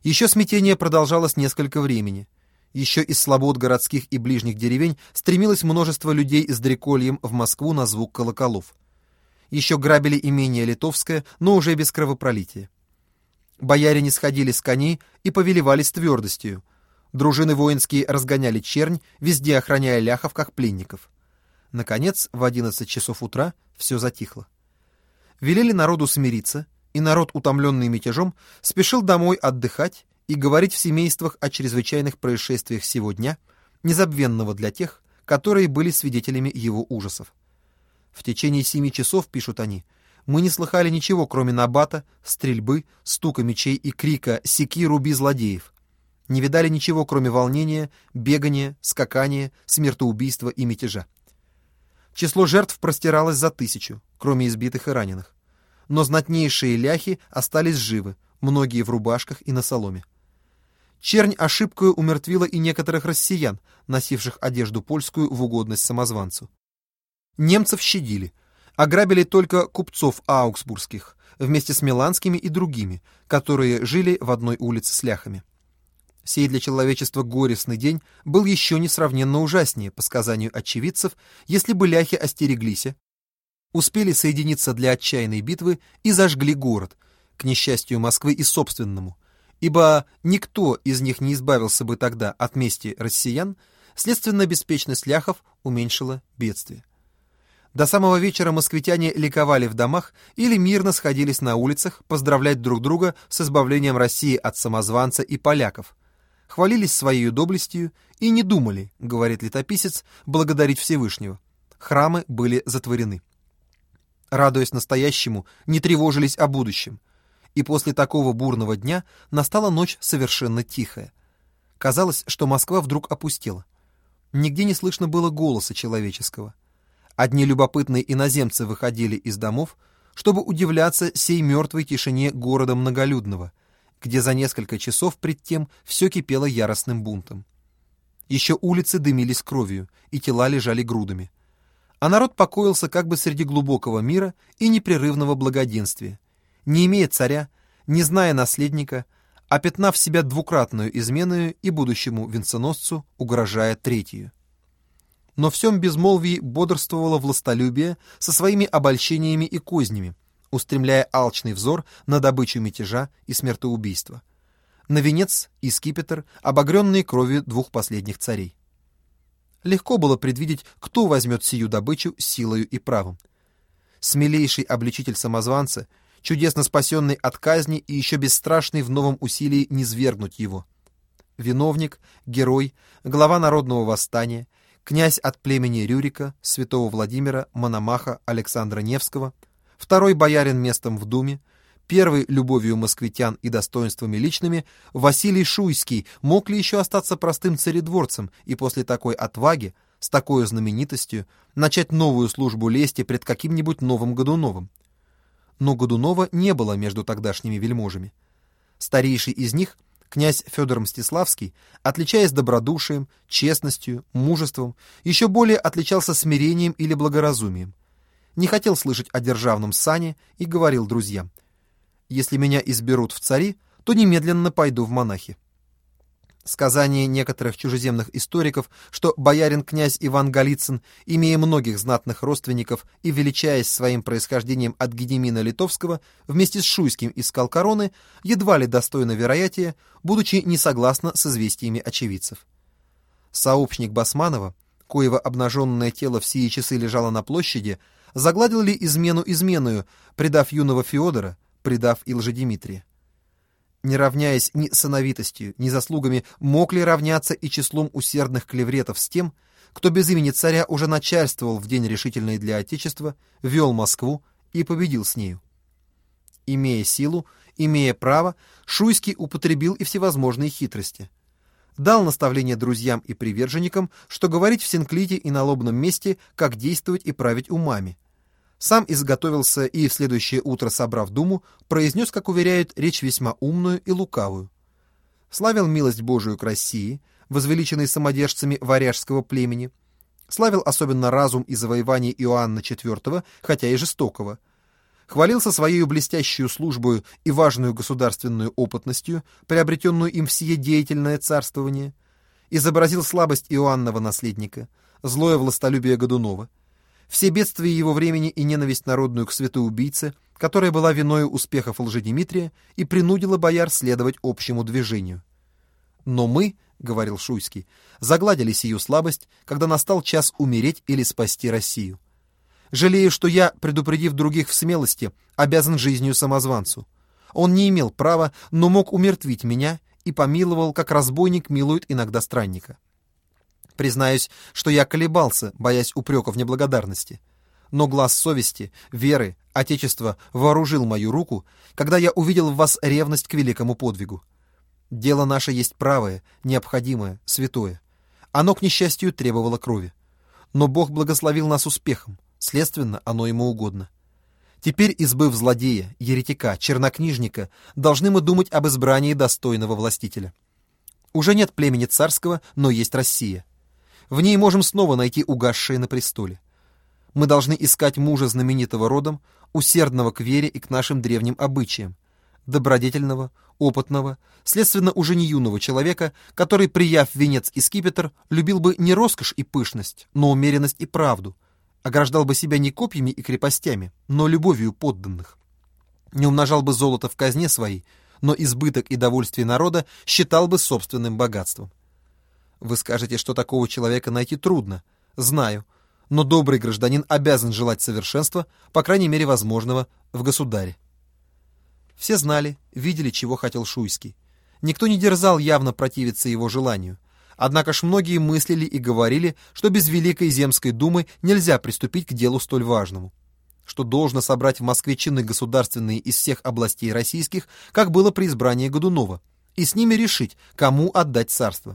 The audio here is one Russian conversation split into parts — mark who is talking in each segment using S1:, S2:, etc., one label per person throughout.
S1: Еще смятение продолжалось несколько времени. Еще из слобод городских и ближних деревень стремилось множество людей с дрекольем в Москву на звук колоколов. Еще грабили имение Литовское, но уже без кровопролития. Бояре не сходили с коней и повелевались твердостью. Дружины воинские разгоняли чернь, везде охраняя ляхов как пленников. Наконец, в 11 часов утра все затихло. Велели народу смириться, и народ, утомленный мятежом, спешил домой отдыхать и говорить в семействах о чрезвычайных происшествиях сего дня, незабвенного для тех, которые были свидетелями его ужасов. В течение 7 часов, пишут они, мы не слыхали ничего, кроме набата, стрельбы, стука мечей и крика «Секи, руби злодеев!». Не видали ничего, кроме волнения, бегания, скакания, смертоубийства и мятежа. Число жертв простиралось за 1000, кроме избитых и раненых. Но знатнейшие ляхи остались живы, многие в рубашках и на соломе. Чернь ошибкою умертвила и некоторых россиян, носивших одежду польскую в угодность самозванцу. Немцев щадили, ограбили только купцов аугсбургских, вместе с миланскими и другими, которые жили в одной улице с ляхами. Сей для человечества горестный день был еще несравненно ужаснее, по сказанию очевидцев, если бы ляхи остереглись, успели соединиться для отчаянной битвы и зажгли город, к несчастью Москвы и собственному, ибо никто из них не избавился бы тогда от мести россиян, следственно, беспечность ляхов уменьшила бедствие. До самого вечера москвитяне ликовали в домах или мирно сходились на улицах поздравлять друг друга с избавлением России от самозванца и поляков, хвалились своей доблестью и не думали, говорит летописец, благодарить Всевышнего. Храмы были затворены. Радуясь настоящему, не тревожились о будущем. И после такого бурного дня настала ночь совершенно тихая. Казалось, что Москва вдруг опустела. Нигде не слышно было голоса человеческого. Одни любопытные иноземцы выходили из домов, чтобы удивляться сей мертвой тишине города многолюдного, где за несколько часов пред тем все кипело яростным бунтом. Еще улицы дымились кровью, и тела лежали грудами. А народ покоился как бы среди глубокого мира и непрерывного благоденствия, не имея царя, не зная наследника, опятнав себя двукратную изменою и будущему венценосцу угрожая третью. Но в всем безмолвии бодрствовало властолюбие со своими обольщениями и кознями, устремляя алчный взор на добычу мятежа и смертоубийства, на венец и скипетр, обогренные кровью 2 последних царей. Легко было предвидеть, кто возьмет сию добычу силою и правом. Смелейший обличитель самозванца, чудесно спасенный от казни и еще бесстрашный в новом усилии низвергнуть его. Виновник, герой, глава народного восстания, князь от племени Рюрика, святого Владимира, Мономаха, Александра Невского, второй боярин местом в Думе, первый любовью москвитян и достоинствами личными, Василий Шуйский мог ли еще остаться простым царедворцем и после такой отваги, с такой знаменитостью, начать новую службу лести пред каким-нибудь новым Годуновым? Но Годунова не было между тогдашними вельможами. Старейший из них, князь Федор Мстиславский, отличаясь добродушием, честностью, мужеством, еще более отличался смирением или благоразумием. Не хотел слышать о державном сане и говорил друзьям: «Если меня изберут в цари, то немедленно пойду в монахи». Сказание некоторых чужеземных историков, что боярин-князь Иван Голицын, имея многих знатных родственников и величаясь своим происхождением от Гедемина Литовского, вместе с Шуйским искал короны, едва ли достойно вероятия, будучи не согласно с известиями очевидцев. Сообщник Басманова, коего обнаженное тело в сии часы лежало на площади, загладил ли измену изменою, предав юного Феодора, предав и Лжедимитрия? Не равняясь ни сановитостью, ни заслугами, мог ли равняться и числом усердных клевретов с тем, кто без имени царя уже начальствовал в день решительный для Отечества, вел Москву и победил с нею? Имея силу, имея право, Шуйский употребил и всевозможные хитрости. Дал наставление друзьям и приверженникам, что говорить в Синклите и на лобном месте, как действовать и править умами. Сам изготовился и в следующее утро, собрав думу, произнес, как уверяют, речь весьма умную и лукавую. Славил милость Божию к России, возвеличенной самодержцами варяжского племени, славил особенно разум и завоевание Иоанна IV, хотя и жестокого, хвалился своей блестящей службою и важную государственную опытностью, приобретенную им в сие деятельное царствование, изобразил слабость Иоаннова наследника, злое властолюбие Годунова, все бедствия его времени и ненависть народную к святоубийце, которая была виною успехов Лжедимитрия и принудила бояр следовать общему движению. «Но мы, — говорил Шуйский, — загладили сию слабость, когда настал час умереть или спасти Россию. Жалею, что я, предупредив других в смелости, обязан жизнью самозванцу. Он не имел права, но мог умертвить меня и помиловал, как разбойник милует иногда странника. Признаюсь, что я колебался, боясь упрека в неблагодарности. Но глаз совести, веры, Отечества вооружил мою руку, когда я увидел в вас ревность к великому подвигу. Дело наше есть правое, необходимое, святое. Оно, к несчастью, требовало крови. Но Бог благословил нас успехом, следственно, оно ему угодно. Теперь, избыв злодея, еретика, чернокнижника, должны мы думать об избрании достойного властителя. Уже нет племени царского, но есть Россия. В ней можем снова найти угасшее на престоле. Мы должны искать мужа знаменитого родом, усердного к вере и к нашим древним обычаям, добродетельного, опытного, следственно, уже не юного человека, который, прияв венец и скипетр, любил бы не роскошь и пышность, но умеренность и правду, ограждал бы себя не копьями и крепостями, но любовью подданных. Не умножал бы золото в казне своей, но избыток и довольствие народа считал бы собственным богатством. Вы скажете, что такого человека найти трудно. Знаю, но добрый гражданин обязан желать совершенства, по крайней мере возможного, в государе. Все знали, видели, чего хотел Шуйский. Никто не дерзал явно противиться его желанию. Однако ж многие мыслили и говорили, что без Великой Земской Думы нельзя приступить к делу столь важному, что должно собрать в Москве чины государственные из всех областей российских, как было при избрании Годунова, и с ними решить, кому отдать царство.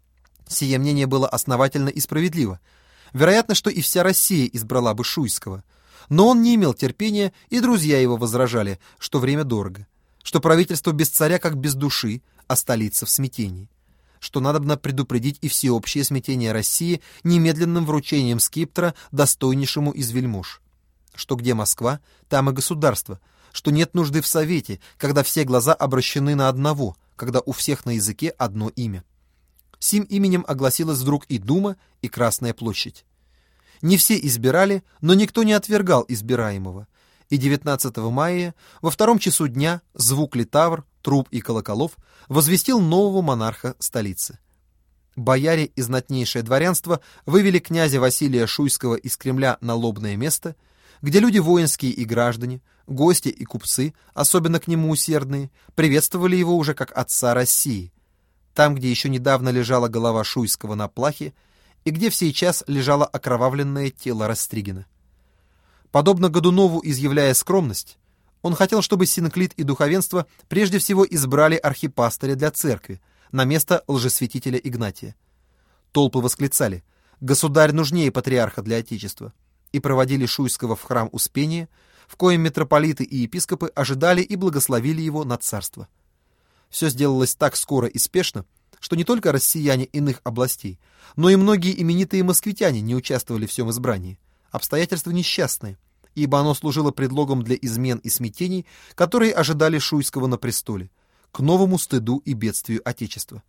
S1: Сие мнение было основательно и справедливо. Вероятно, что и вся Россия избрала бы Шуйского. Но он не имел терпения, и друзья его возражали, что время дорого, что правительство без царя как без души, а столица в смятении, что надобно предупредить и всеобщее смятение России немедленным вручением скипетра достойнейшему из вельмож, что где Москва, там и государство, что нет нужды в совете, когда все глаза обращены на одного, когда у всех на языке одно имя. Сим именем огласилась вдруг и Дума, и Красная площадь. Не все избирали, но никто не отвергал избираемого, и 19 мая во 2 часу дня звук литавр, труб и колоколов возвестил нового монарха столицы. Бояре и знатнейшее дворянство вывели князя Василия Шуйского из Кремля на лобное место, где люди воинские и граждане, гости и купцы, особенно к нему усердные, приветствовали его уже как отца России, там, где еще недавно лежала голова Шуйского на плахе и где в сей час лежало окровавленное тело Растригина. Подобно Годунову, изъявляя скромность, он хотел, чтобы синклит и духовенство прежде всего избрали архипастыря для церкви на место лжесвятителя Игнатия. Толпы восклицали: «Государь нужнее патриарха для Отечества», и проводили Шуйского в храм Успения, в коем митрополиты и епископы ожидали и благословили его на царство. Все сделалось так скоро и спешно, что не только россияне иных областей, но и многие именитые москвитяне не участвовали в всем избрании. Обстоятельства несчастные, ибо оно служило предлогом для измен и смятений, которые ожидали Шуйского на престоле, к новому стыду и бедствию Отечества.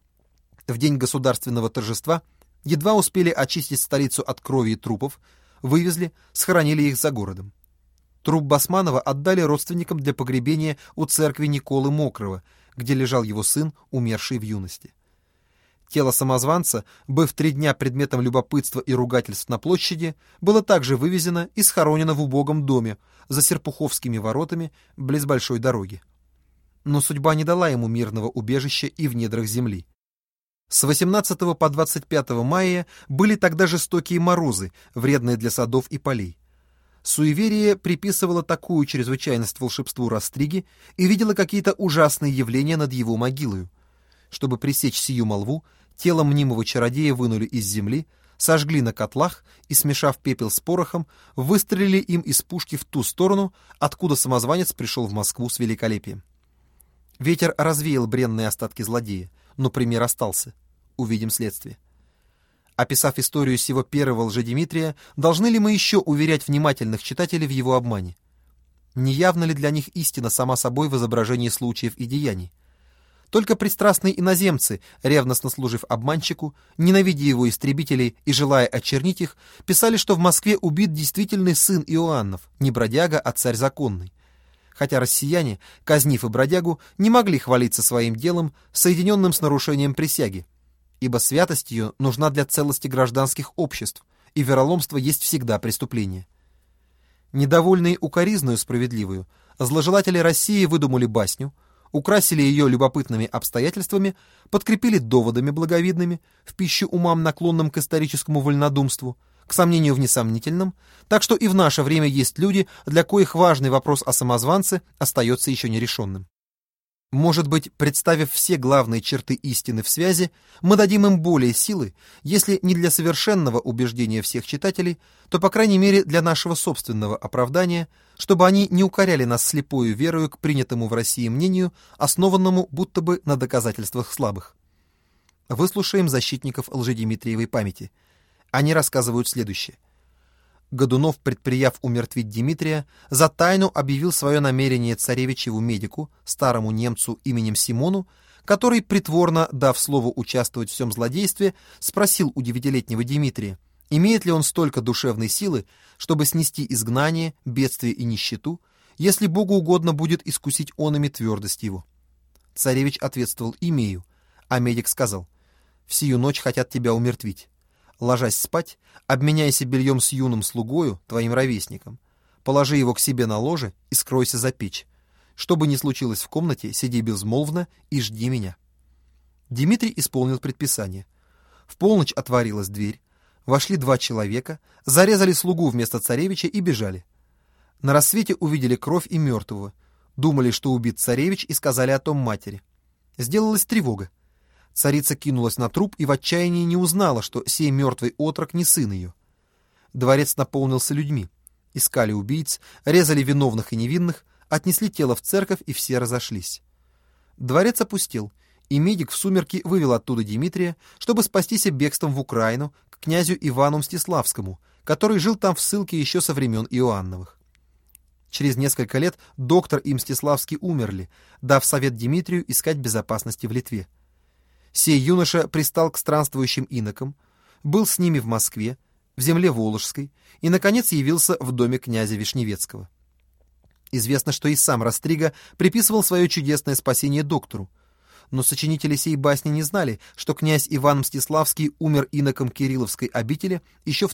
S1: В день государственного торжества едва успели очистить столицу от крови и трупов, вывезли, схоронили их за городом. Труп Басманова отдали родственникам для погребения у церкви Николы Мокрого, где лежал его сын, умерший в юности. Тело самозванца, быв 3 дня предметом любопытства и ругательств на площади, было также вывезено и схоронено в убогом доме за Серпуховскими воротами близ большой дороги. Но судьба не дала ему мирного убежища и в недрах земли. С 18 по 25 мая были тогда жестокие морозы, вредные для садов и полей. Суеверие приписывало такую чрезвычайность волшебству Растриги и видело какие-то ужасные явления над его могилою. Чтобы пресечь сию молву, тело мнимого чародея вынули из земли, сожгли на котлах и, смешав пепел с порохом, выстрелили им из пушки в ту сторону, откуда самозванец пришел в Москву с великолепием. Ветер развеял бренные остатки злодея, но пример остался. Увидим следствие. Описав историю сего первого Лжедимитрия, должны ли мы еще уверять внимательных читателей в его обмане? Не явна ли для них истина сама собой в изображении случаев и деяний? Только пристрастные иноземцы, ревностно служив обманщику, ненавидя его истребителей и желая очернить их, писали, что в Москве убит действительный сын Иоаннов, не бродяга, а царь законный. Хотя россияне, казнив и бродягу, не могли хвалиться своим делом, соединенным с нарушением присяги, ибо святость ее нужна для целости гражданских обществ, и вероломство есть всегда преступление. Недовольные укоризною справедливую, зложелатели России выдумали басню, украсили ее любопытными обстоятельствами, подкрепили доводами благовидными, в пищу умам, наклонным к историческому вольнодумству, к сомнению в несомнительном, так что и в наше время есть люди, для коих важный вопрос о самозванце остается еще нерешенным. Может быть, представив все главные черты истины в связи, мы дадим им более силы, если не для совершенного убеждения всех читателей, то, по крайней мере, для нашего собственного оправдания, чтобы они не укоряли нас слепою верою к принятому в России мнению, основанному будто бы на доказательствах слабых. Выслушаем защитников Лжедимитриевой памяти. Они рассказывают следующее. Годунов, предприяв умертвить Дмитрия, за тайну объявил свое намерение царевичеву медику, старому немцу именем Симону, который, притворно дав слово участвовать в всем злодействе, спросил у 9-летнего Дмитрия, имеет ли он столько душевной силы, чтобы снести изгнание, бедствие и нищету, если Богу угодно будет искусить онами твердость его. Царевич ответствовал: «Имею», а медик сказал: «В сию ночь хотят тебя умертвить. Ложась спать, обменяйся бельем с юным слугою, твоим ровесником, положи его к себе на ложе и скройся за печь. Что бы ни случилось в комнате, сиди безмолвно и жди меня». Дмитрий исполнил предписание. В полночь отворилась дверь, вошли 2 человека, зарезали слугу вместо царевича и бежали. На рассвете увидели кровь и мертвого, думали, что убит царевич, и сказали о том матери. Сделалась тревога. Царица кинулась на труп и в отчаянии не узнала, что сей мертвый отрок не сын ее. Дворец наполнился людьми. Искали убийц, резали виновных и невинных, отнесли тело в церковь, и все разошлись. Дворец опустел, и медик в сумерки вывел оттуда Дмитрия, чтобы спастись бегством в Украину к князю Ивану Мстиславскому, который жил там в ссылке еще со времен Иоанновых. Через несколько лет доктор и Мстиславский умерли, дав совет Дмитрию искать безопасности в Литве. Сей юноша пристал к странствующим инокам, был с ними в Москве, в земле Волжской и, наконец, явился в доме князя Вишневецкого. Известно, что и сам Растрига приписывал свое чудесное спасение доктору, но сочинители сей басни не знали, что князь Иван Мстиславский умер иноком Кирилловской обители еще в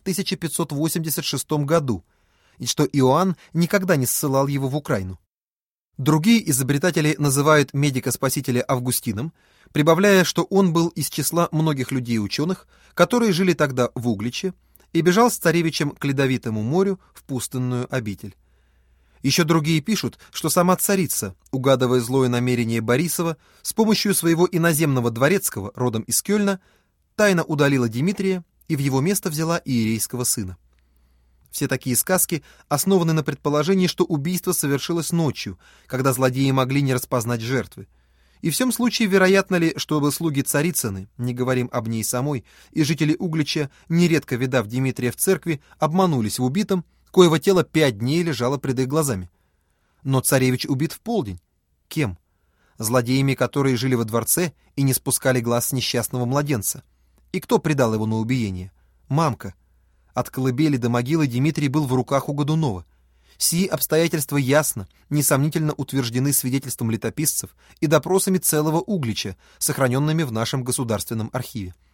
S1: 1586 году, и что Иоанн никогда не ссылал его в Украину. Другие изобретатели называют медика-спасителя Августином, прибавляя, что он был из числа многих людей-ученых, которые жили тогда в Угличе, и бежал с царевичем к Ледовитому морю в пустынную обитель. Еще другие пишут, что сама царица, угадывая злое намерение Борисова, с помощью своего иноземного дворецкого, родом из Кёльна, тайно удалила Дмитрия и в его место взяла иерейского сына. Все такие сказки основаны на предположении, что убийство совершилось ночью, когда злодеи могли не распознать жертвы. И в всем случае вероятно ли, чтобы слуги царицыны, не говорим об ней самой, и жители Углича, нередко видав Дмитрия в церкви, обманулись в убитом, коего тело 5 дней лежало пред их глазами. Но царевич убит в полдень. Кем? Злодеями, которые жили во дворце и не спускали глаз с несчастного младенца. И кто предал его на убиение? Мамка. От колыбели до могилы Дмитрий был в руках у Годунова. Сии обстоятельства ясно, несомнительно утверждены свидетельством летописцев и допросами целого Углича, сохраненными в нашем государственном архиве.